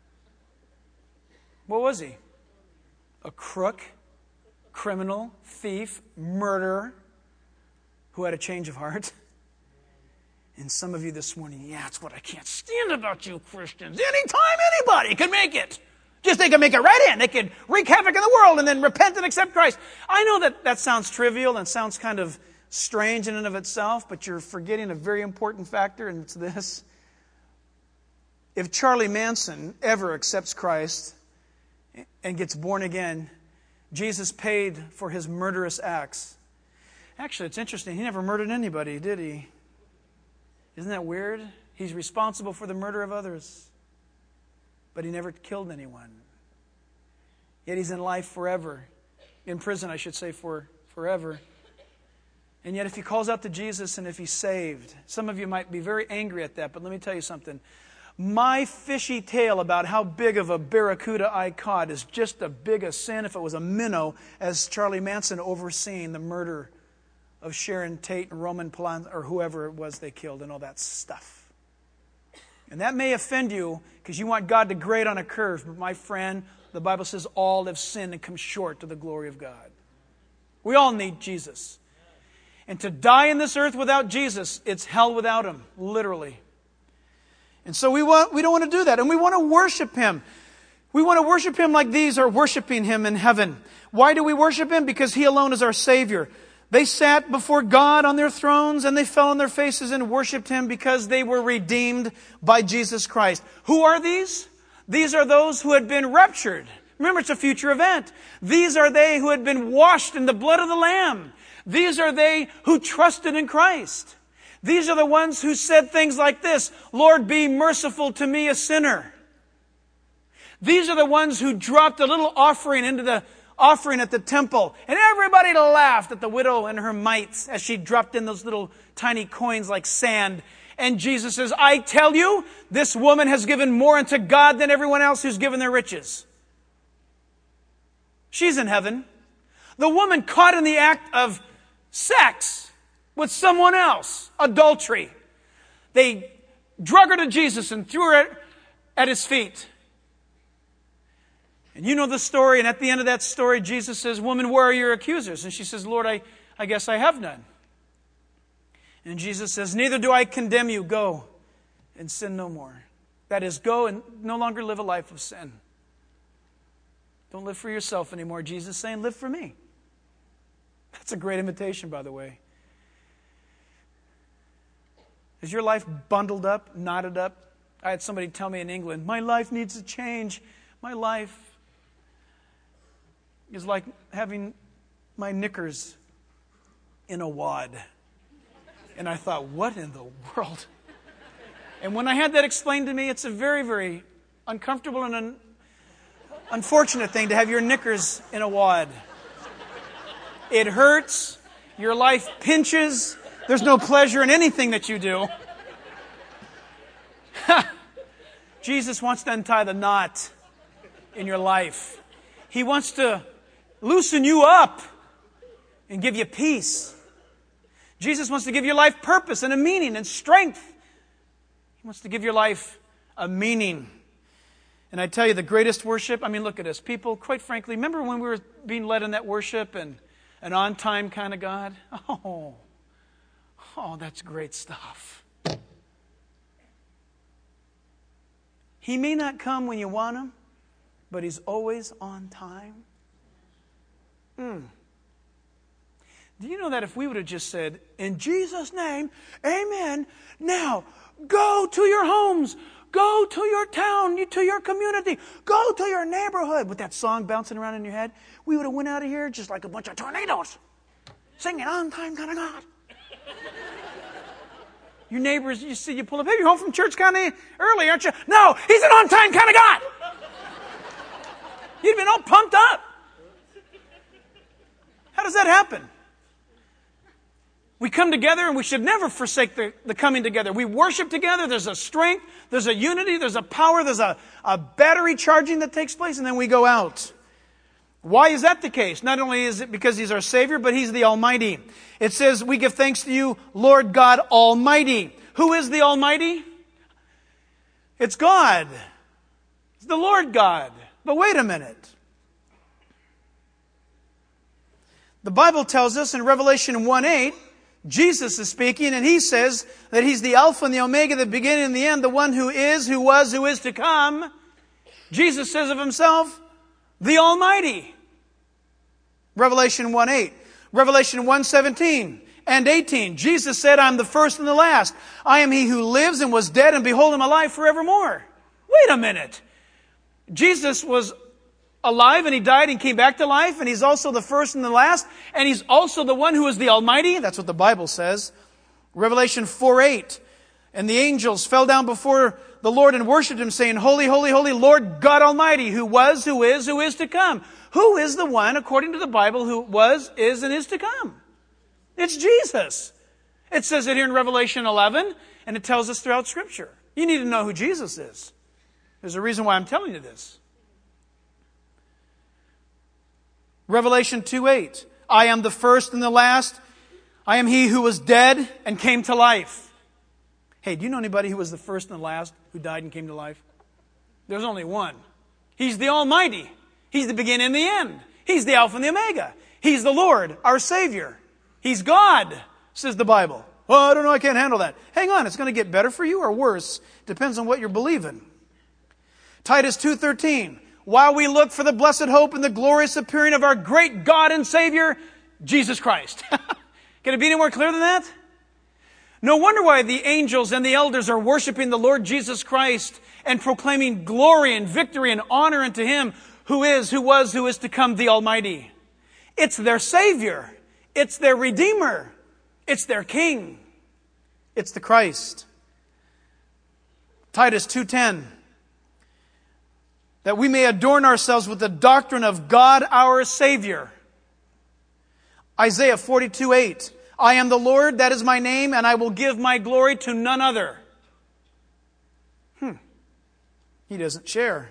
[SPEAKER 1] What was he? A crook, criminal, thief, murderer, who had a change of heart. And some of you this morning, yeah, it's what I can't stand about you Christians. Anytime anybody can make it. Just they can make it right in. They can wreak havoc in the world and then repent and accept Christ. I know that sounds trivial and sounds kind of strange in and of itself, but you're forgetting a very important factor, and it's this. If Charlie Manson ever accepts Christ and gets born again, Jesus paid for his murderous acts. Actually, it's interesting. He never murdered anybody, did he? Isn't that weird? He's responsible for the murder of others, but he never killed anyone. Yet he's in life forever. In prison, I should say, for forever. And yet if he calls out to Jesus and if he's saved, some of you might be very angry at that, but let me tell you something. My fishy tale about how big of a barracuda I caught is just as big a sin if it was a minnow as Charlie Manson overseeing the murder of Sharon Tate and Roman Polanski, or whoever it was they killed, and all that stuff. And that may offend you because you want God to grade on a curve, but my friend, the Bible says all have sinned and come short to the glory of God. We all need Jesus. And to die in this earth without Jesus, it's hell without Him, literally. And so we don't want to do that. And we want to worship Him. We want to worship Him like these are worshiping Him in heaven. Why do we worship Him? Because He alone is our Savior. They sat before God on their thrones and they fell on their faces and worshiped Him because they were redeemed by Jesus Christ. Who are these? These are those who had been raptured. Remember, it's a future event. These are they who had been washed in the blood of the Lamb. These are they who trusted in Christ. These are the ones who said things like this, Lord, be merciful to me, a sinner. These are the ones who dropped a little offering into the offering at the temple. And everybody laughed at the widow and her mites as she dropped in those little tiny coins like sand. And Jesus says, I tell you, this woman has given more unto God than everyone else who's given their riches. She's in heaven. The woman caught in the act of sex with someone else, adultery. They drug her to Jesus and threw her at his feet. And you know the story, and at the end of that story, Jesus says, woman, where are your accusers? And she says, Lord, I guess I have none. And Jesus says, neither do I condemn you. Go and sin no more. That is, go and no longer live a life of sin. Don't live for yourself anymore. Jesus is saying, live for me. That's a great invitation, by the way. Is your life bundled up, knotted up? I had somebody tell me in England, my life needs to change. My life is like having my knickers in a wad. And I thought, what in the world? And when I had that explained to me, it's a very, very uncomfortable and unfortunate thing to have your knickers in a wad. It hurts. Your life pinches. There's no pleasure in anything that you do. Jesus wants to untie the knot in your life. He wants to loosen you up and give you peace. Jesus wants to give your life purpose and a meaning and strength. He wants to give your life a meaning. And I tell you, the greatest worship, I mean, look at us. People, quite frankly, remember when we were being led in that worship and an on-time kind of God? Oh, that's great stuff. He may not come when you want him, but he's always on time. Do you know that if we would have just said, in Jesus' name, amen, now go to your homes, go to your town, to your community, go to your neighborhood, with that song bouncing around in your head, we would have went out of here just like a bunch of tornadoes, singing on time kind of God. Your neighbors, you see, you pull up, hey, you're home from church kind of early, aren't you? No, he's an on-time kind of God. You'd been all pumped up. How does that happen? We come together and we should never forsake the coming together. We worship together. There's a strength, there's a unity, there's a power, there's a battery charging that takes place, and then we go out. Why is that the case? Not only is it because He's our Savior, but He's the Almighty. It says, we give thanks to you, Lord God Almighty. Who is the Almighty? It's God. It's the Lord God. But wait a minute. The Bible tells us in Revelation 1:8, Jesus is speaking, and He says that He's the Alpha and the Omega, the beginning and the end, the one who is, who was, who is to come. Jesus says of Himself, the Almighty. Revelation 1:8. Revelation 1:17 and 18. Jesus said, I'm the first and the last. I am He who lives and was dead, and behold, I'm alive forevermore. Wait a minute. Jesus was alive and He died and came back to life, and He's also the first and the last, and He's also the one who is the Almighty. That's what the Bible says. Revelation 4:8. And the angels fell down before the Lord and worshipped Him, saying, Holy, holy, holy, Lord God Almighty, who was, who is to come. Who is the one, according to the Bible, who was, is, and is to come? It's Jesus. It says it here in Revelation 11, and it tells us throughout Scripture. You need to know who Jesus is. There's a reason why I'm telling you this. Revelation 2:8. I am the first and the last. I am He who was dead and came to life. Hey, do you know anybody who was the first and the last, who died and came to life? There's only one. He's the Almighty. He's the beginning and the end. He's the Alpha and the Omega. He's the Lord, our Savior. He's God, says the Bible. Oh, I don't know, I can't handle that. Hang on, it's going to get better for you or worse. Depends on what you're believing. Titus 2:13. While we look for the blessed hope and the glorious appearing of our great God and Savior, Jesus Christ. Can it be any more clear than that? No wonder why the angels and the elders are worshiping the Lord Jesus Christ and proclaiming glory and victory and honor unto Him who is, who was, who is to come, the Almighty. It's their Savior. It's their Redeemer. It's their King. It's the Christ. Titus 2:10. That we may adorn ourselves with the doctrine of God our Savior. Isaiah 42:8. I am the Lord, that is my name, and I will give my glory to none other. He doesn't share.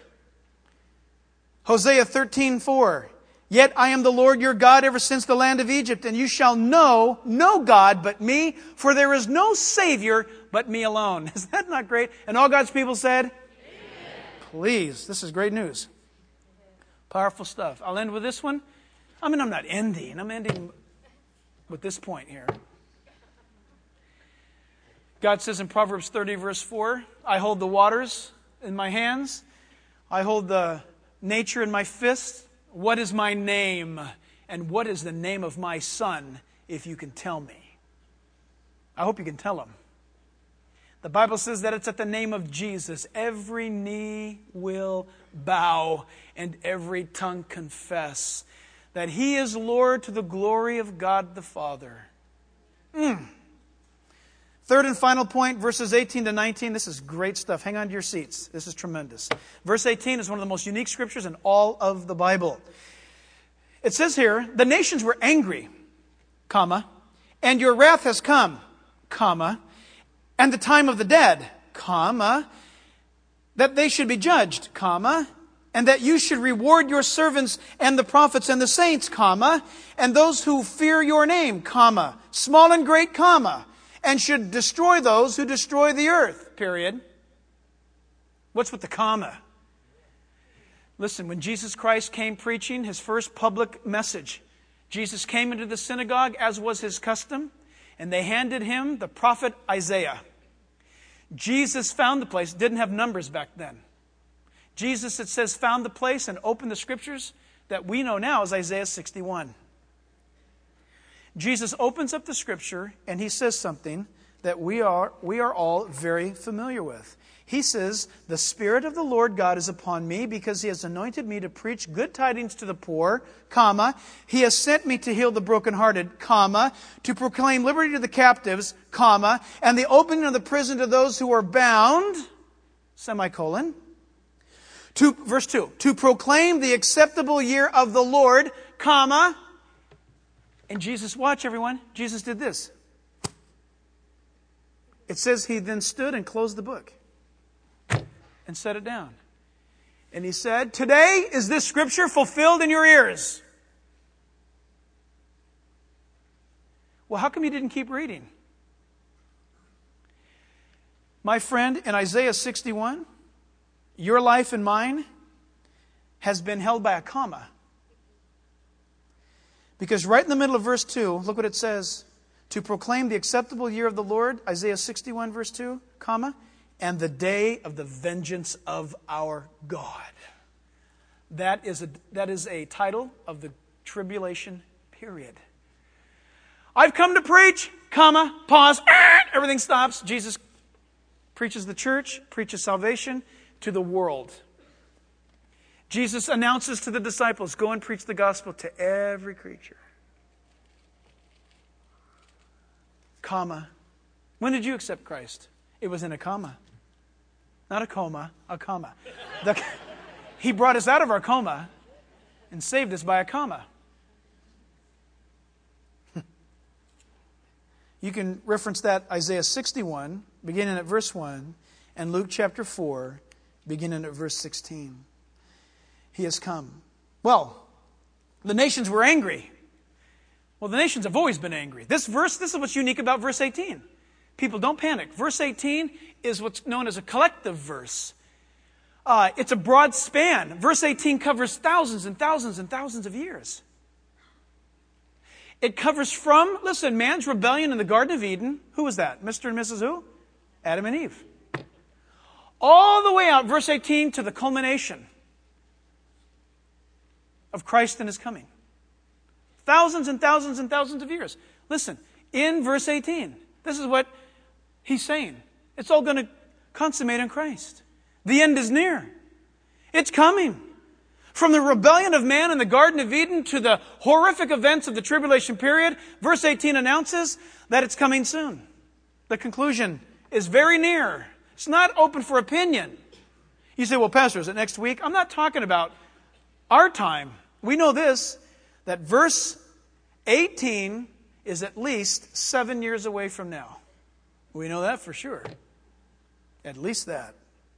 [SPEAKER 1] Hosea 13:4. Yet I am the Lord your God ever since the land of Egypt, and you shall know no God but me, for there is no Savior but me alone. Is that not great? And all God's people said, Amen. Please, this is great news. Powerful stuff. I'll end with this one. I'm not ending. I'm ending with this point here. God says in Proverbs 30, verse 4, I hold the waters in my hands. I hold the nature in my fist. What is my name? And what is the name of my son, if you can tell me? I hope you can tell him. The Bible says that it's at the name of Jesus. Every knee will bow and every tongue confess that He is Lord to the glory of God the Father. Third and final point, verses 18 to 19. This is great stuff. Hang on to your seats. This is tremendous. Verse 18 is one of the most unique scriptures in all of the Bible. It says here, the nations were angry, comma, and your wrath has come, comma, and the time of the dead, comma, that they should be judged, comma, and that you should reward your servants and the prophets and the saints, comma, and those who fear your name, comma, small and great, comma, and should destroy those who destroy the earth, period. What's with the comma? Listen, when Jesus Christ came preaching His first public message, Jesus came into the synagogue, as was His custom, and they handed Him the prophet Isaiah. Jesus found the place. Didn't have numbers back then. Jesus, it says, found the place and opened the scriptures that we know now as Isaiah 61. Jesus opens up the scripture and He says something that we are all very familiar with. He says, the Spirit of the Lord God is upon me because He has anointed me to preach good tidings to the poor, comma, He has sent me to heal the brokenhearted, comma, to proclaim liberty to the captives, comma, and the opening of the prison to those who are bound, semicolon, verse 2, to proclaim the acceptable year of the Lord, comma, and Jesus, watch everyone, Jesus did this. It says He then stood and closed the book and set it down. And He said, today is this scripture fulfilled in your ears. Well, how come you didn't keep reading? My friend, in Isaiah 61, your life and mine has been held by a comma. Because right in the middle of verse 2, look what it says. To proclaim the acceptable year of the Lord, Isaiah 61 verse 2, comma, and the day of the vengeance of our God. That is a title of the tribulation period. I've come to preach, comma, pause, everything stops. Jesus preaches the church, preaches salvation to the world. Jesus announces to the disciples, go and preach the gospel to every creature. Comma. When did you accept Christ? It was in a comma. Not a coma, a comma. He brought us out of our coma and saved us by a comma. You can reference that Isaiah 61, beginning at verse 1, and Luke chapter 4, beginning at verse 16. He has come. Well, the nations were angry. Well, the nations have always been angry. This is what's unique about verse 18. People, don't panic. Verse 18 is what's known as a collective verse. It's a broad span. Verse 18 covers thousands and thousands and thousands of years. It covers from, listen, man's rebellion in the Garden of Eden. Who was that? Mr. and Mrs. who? Adam and Eve. All the way out, verse 18, to the culmination of Christ and His coming. Thousands and thousands and thousands of years. Listen, in verse 18, this is what He's saying. It's all going to consummate in Christ. The end is near. It's coming. From the rebellion of man in the Garden of Eden to the horrific events of the tribulation period, verse 18 announces that it's coming soon. The conclusion is very near. It's not open for opinion. You say, well, Pastor, is it next week? I'm not talking about our time. We know this, that verse 18 is at least 7 years away from now. We know that for sure. At least that.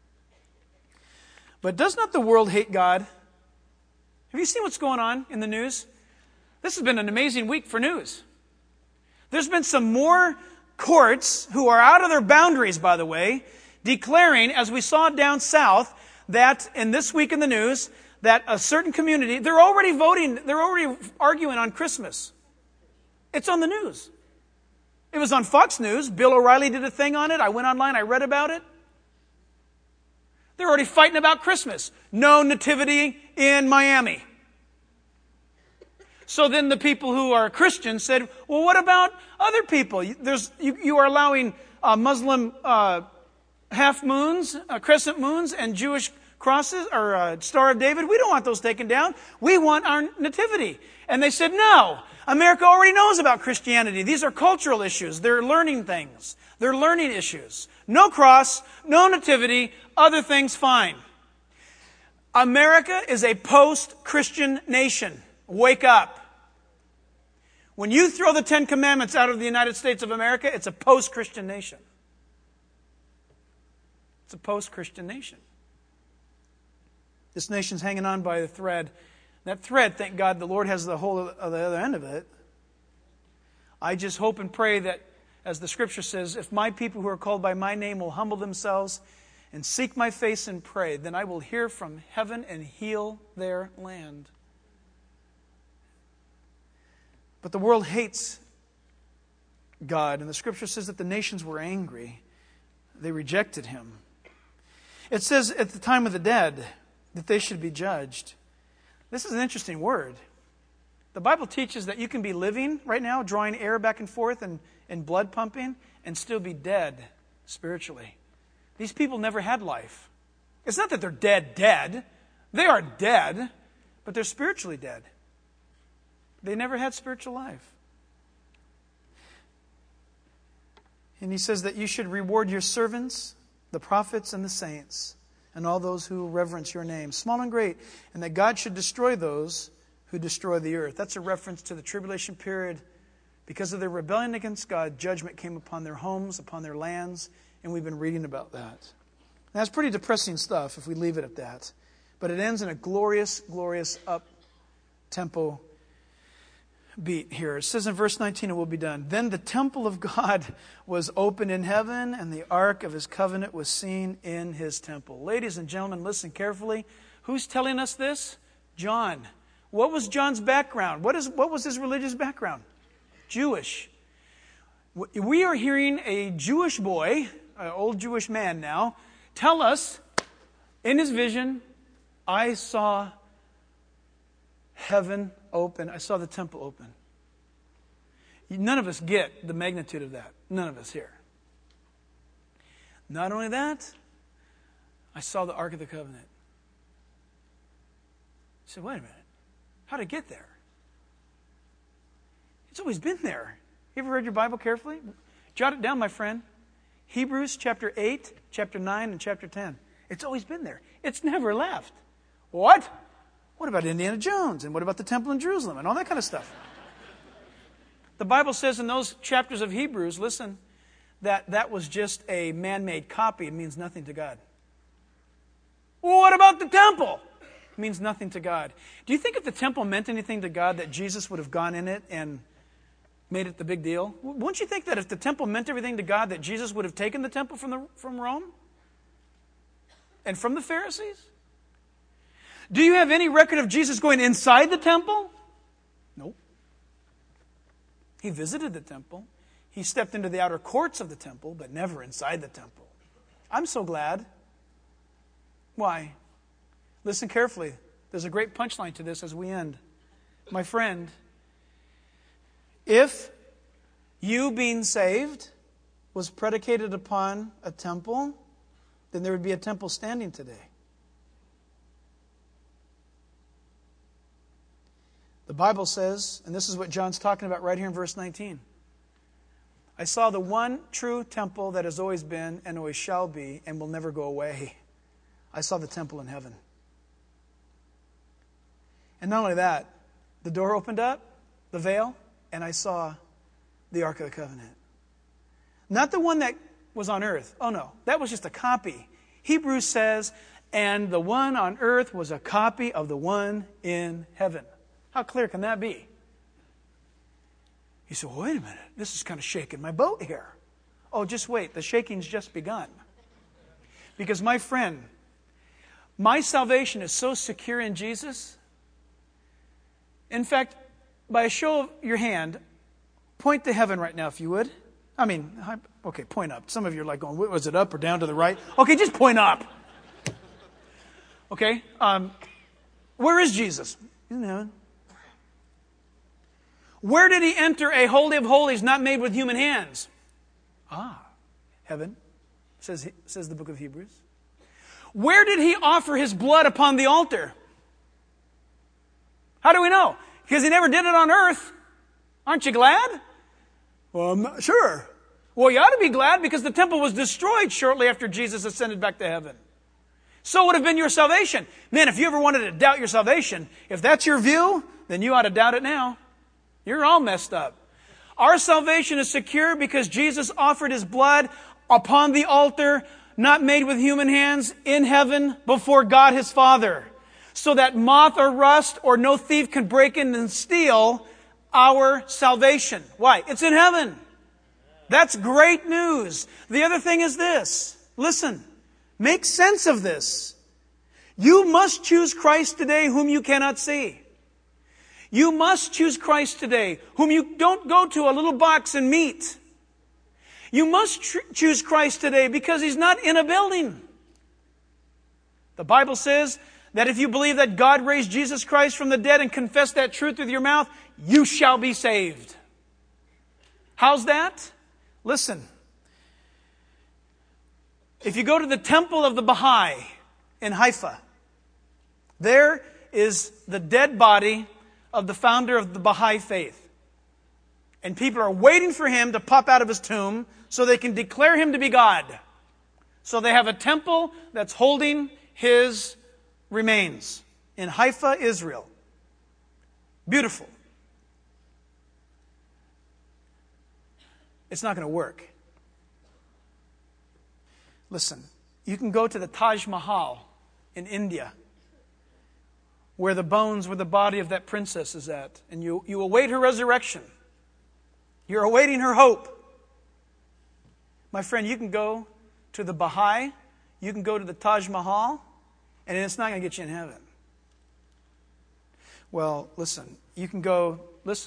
[SPEAKER 1] But does not the world hate God? Have you seen what's going on in the news? This has been an amazing week for news. There's been some more courts who are out of their boundaries, by the way, declaring, as we saw down south, that in this week in the news, that a certain community, they're already arguing on Christmas. It's on the news. It was on Fox News. Bill O'Reilly did a thing on it. I went online, I read about it. They're already fighting about Christmas. No nativity in Miami. So then the people who are Christians said, well, what about other people? You are allowing Muslim half moons, crescent moons, and Jewish crosses, or Star of David. We don't want those taken down. We want our nativity. And they said, no, America already knows about Christianity. These are cultural issues. They're learning things. They're learning issues. No cross, no nativity, other things fine. America is a post-Christian nation. Wake up. When you throw the Ten Commandments out of the United States of America, it's a post-Christian nation. It's a post-Christian nation. This nation's hanging on by a thread. That thread, thank God, the Lord has the whole of the other end of it. I just hope and pray that, as the Scripture says, if my people who are called by my name will humble themselves and seek my face and pray, then I will hear from heaven and heal their land. But the world hates God, and the Scripture says that the nations were angry. They rejected Him. It says at the time of the dead that they should be judged. This is an interesting word. The Bible teaches that you can be living right now, drawing air back and forth and blood pumping, and still be dead spiritually. These people never had life. It's not that they're dead. They are dead, but they're spiritually dead. They never had spiritual life. And he says that you should reward your servants, the prophets and the saints, and all those who reverence your name, small and great, and that God should destroy those who destroy the earth. That's a reference to the tribulation period. Because of their rebellion against God, judgment came upon their homes, upon their lands, and we've been reading about that. And that's pretty depressing stuff if we leave it at that. But it ends in a glorious, glorious up-tempo beat here. It says in verse 19, it will be done. Then the temple of God was opened in heaven, and the ark of His covenant was seen in His temple. Ladies and gentlemen, listen carefully. Who's telling us this? John. What was John's background? What was his religious background? Jewish. We are hearing a Jewish boy, an old Jewish man now, tell us in his vision, I saw heaven open. I saw the temple open. None of us get the magnitude of that. None of us here. Not only that, I saw the Ark of the Covenant. I said, wait a minute. How did it get there? It's always been there. You ever read your Bible carefully? Jot it down, my friend. Hebrews chapter 8, chapter 9, and chapter 10. It's always been there. It's never left. What? What about Indiana Jones? And what about the temple in Jerusalem? And all that kind of stuff. The Bible says in those chapters of Hebrews, listen, that was just a man-made copy. It means nothing to God. Well, what about the temple? It means nothing to God. Do you think if the temple meant anything to God that Jesus would have gone in it and made it the big deal? Wouldn't you think that if the temple meant everything to God that Jesus would have taken the temple from Rome? And from the Pharisees? Do you have any record of Jesus going inside the temple? Nope. He visited the temple. He stepped into the outer courts of the temple, but never inside the temple. I'm so glad. Why? Listen carefully. There's a great punchline to this as we end. My friend, if you being saved was predicated upon a temple, then there would be a temple standing today. The Bible says, and this is what John's talking about right here in verse 19. I saw the one true temple that has always been and always shall be and will never go away. I saw the temple in heaven. And not only that, the door opened up, the veil, and I saw the Ark of the Covenant. Not the one that was on earth. Oh no, that was just a copy. Hebrews says, and the one on earth was a copy of the one in heaven. How clear can that be? You say, well, wait a minute, this is kind of shaking my boat here. Oh, just wait, the shaking's just begun. Because my friend, my salvation is so secure in Jesus. In fact, by a show of your hand, point to heaven right now if you would. I mean, okay, point up. Some of you are like going, was it up or down to the right? Okay, just point up. Okay, where is Jesus? He's in heaven. Where did he enter a holy of holies not made with human hands? Heaven, says the book of Hebrews. Where did he offer his blood upon the altar? How do we know? Because he never did it on earth. Aren't you glad? Well, I'm not sure. Well, you ought to be glad because the temple was destroyed shortly after Jesus ascended back to heaven. So would have been your salvation. Man, if you ever wanted to doubt your salvation, if that's your view, then you ought to doubt it now. You're all messed up. Our salvation is secure because Jesus offered his blood upon the altar, not made with human hands, in heaven before God his Father, so that moth or rust or no thief can break in and steal our salvation. Why? It's in heaven. That's great news. The other thing is this. Listen, make sense of this. You must choose Christ today whom you cannot see. You must choose Christ today, whom you don't go to a little box and meet. You must choose Christ today because he's not in a building. The Bible says that if you believe that God raised Jesus Christ from the dead and confess that truth with your mouth, you shall be saved. How's that? Listen. If you go to the temple of the Baha'i in Haifa, there is the dead body of the founder of the Baha'i faith. And people are waiting for him to pop out of his tomb so they can declare him to be God. So they have a temple that's holding his remains in Haifa, Israel. Beautiful. It's not going to work. Listen, you can go to the Taj Mahal in India, where the body of that princess is at, and you await her resurrection. You're awaiting her hope. My friend, you can go to the Baha'i, you can go to the Taj Mahal, and it's not going to get you in heaven. Well, listen, you can go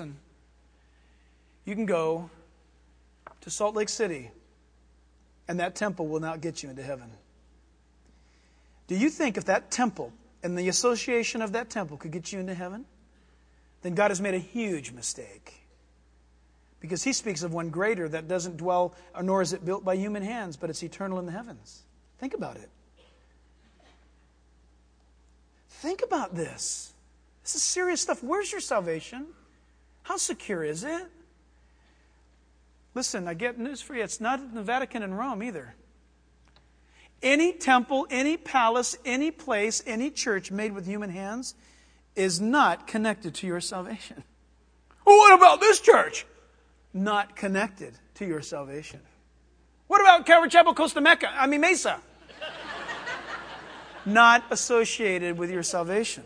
[SPEAKER 1] to Salt Lake City, and that temple will not get you into heaven. Do you think if that temple and the association of that temple could get you into heaven, then God has made a huge mistake. Because he speaks of one greater that doesn't dwell, nor is it built by human hands, but it's eternal in the heavens. Think about it. Think about this. This is serious stuff. Where's your salvation? How secure is it? Listen, I get news for you. It's not in the Vatican and Rome either. Any temple, any palace, any place, any church made with human hands is not connected to your salvation. Well, what about this church? Not connected to your salvation. What about Calvary Chapel, Mesa? Not associated with your salvation.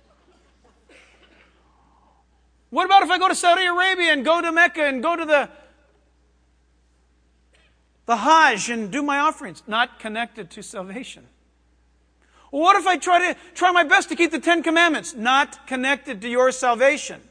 [SPEAKER 1] What about if I go to Saudi Arabia and go to Mecca and go to the Hajj and do my offerings? Not connected to salvation. Well, what if I try my best to keep the 10 Commandments? Not connected to your salvation.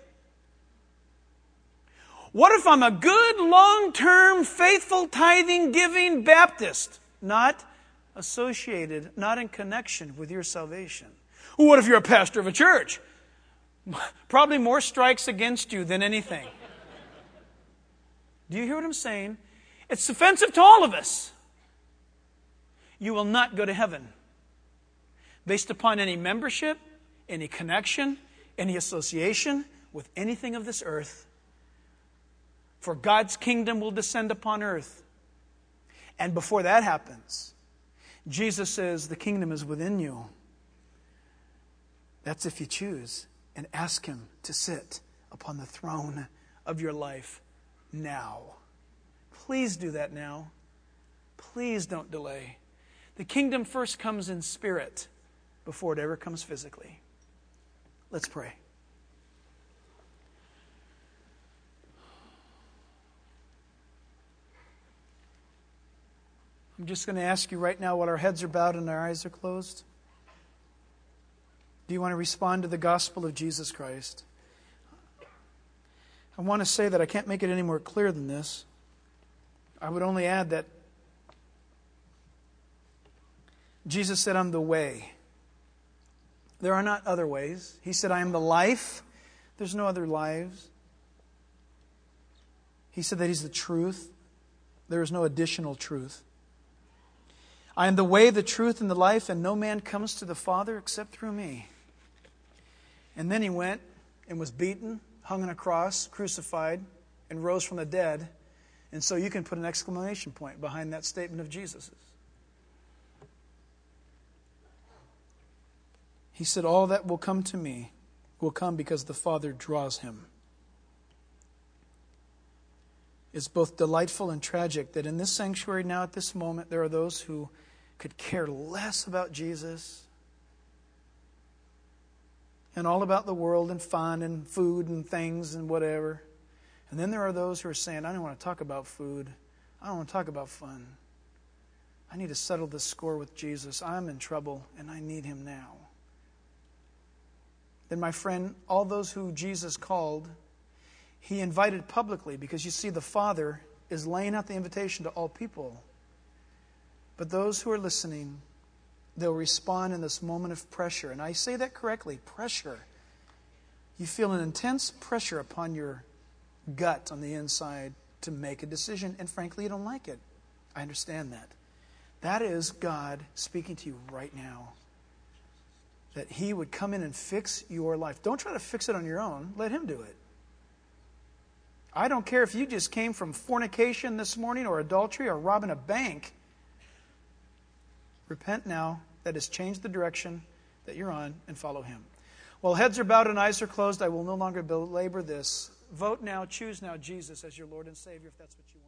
[SPEAKER 1] What if I'm a good, long-term, faithful, tithing, giving Baptist? Not associated, not in connection with your salvation. Well, what if you're a pastor of a church? Probably more strikes against you than anything. Do you hear what I'm saying? It's offensive to all of us. You will not go to heaven based upon any membership, any connection, any association with anything of this earth, for God's kingdom will descend upon earth. And before that happens, Jesus says the kingdom is within you. That's if you choose and ask Him to sit upon the throne of your life now. Please do that now. Please don't delay. The kingdom first comes in spirit before it ever comes physically. Let's pray. I'm just going to ask you right now, while our heads are bowed and our eyes are closed, do you want to respond to the gospel of Jesus Christ? I want to say that I can't make it any more clear than this. I would only add that Jesus said, I'm the way. There are not other ways. He said, I am the life. There's no other lives. He said that He's the truth. There is no additional truth. I am the way, the truth, and the life, and no man comes to the Father except through me. And then He went and was beaten, hung on a cross, crucified, and rose from the dead. And so you can put an exclamation point behind that statement of Jesus's. He said, all that will come to me will come because the Father draws him. It's both delightful and tragic that in this sanctuary now at this moment there are those who could care less about Jesus and all about the world and fun and food and things and whatever. And then there are those who are saying, I don't want to talk about food. I don't want to talk about fun. I need to settle this score with Jesus. I'm in trouble and I need Him now. Then, my friend, all those who Jesus called, He invited publicly, because you see, the Father is laying out the invitation to all people. But those who are listening, they'll respond in this moment of pressure. And I say that correctly, pressure. You feel an intense pressure upon your gut on the inside to make a decision, and frankly, you don't like it. I understand that. That is God speaking to you right now. That He would come in and fix your life. Don't try to fix it on your own. Let Him do it. I don't care if you just came from fornication this morning or adultery or robbing a bank. Repent now. That has changed the direction that you're on, and follow Him. While heads are bowed and eyes are closed, I will no longer belabor this. Vote now, choose now Jesus as your Lord and Savior if that's what you want.